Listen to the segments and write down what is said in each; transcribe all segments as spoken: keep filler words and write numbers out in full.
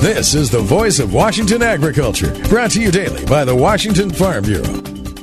This is the voice of Washington agriculture, brought to you daily by the Washington Farm Bureau.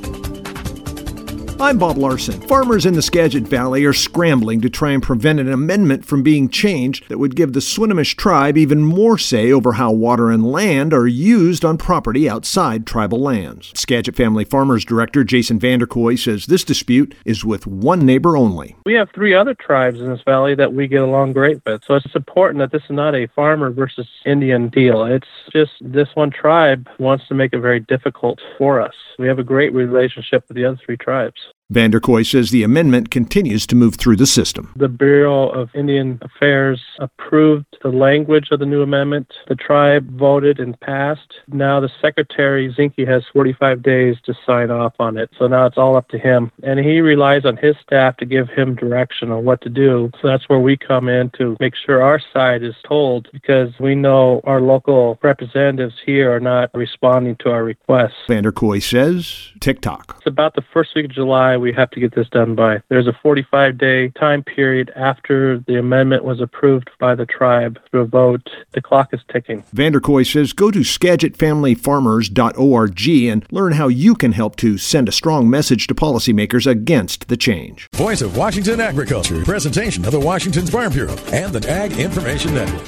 I'm Bob Larson. Farmers in the Skagit Valley are scrambling to try and prevent an amendment from being changed that would give the Swinomish tribe even more say over how water and land are used on property outside tribal lands. Skagit Family Farmers Director Jason Vanderkoy says this dispute is with one neighbor only. We have three other tribes in this valley that we get along great with, so it's important that this is not a farmer versus Indian deal. It's just this one tribe wants to make it very difficult for us. We have a great relationship with the other three tribes. Vanderkoy says the amendment continues to move through the system. The Bureau of Indian Affairs approved the language of the new amendment. The tribe voted and passed. Now the Secretary, Zinke, has forty-five days to sign off on it. So now it's all up to him. And he relies on his staff to give him direction on what to do. So that's where we come in to make sure our side is told, because we know our local representatives here are not responding to our requests. Vanderkoy says TikTok. It's about the first week of July we have to get this done by. There's a forty-five day time period after the amendment was approved by the tribe through a vote. The clock is ticking. Vanderkoy says go to skagit family farmers dot org and learn how you can help to send a strong message to policymakers against the change. Voice of Washington agriculture, presentation of the Washington Farm Bureau and the Ag Information Network.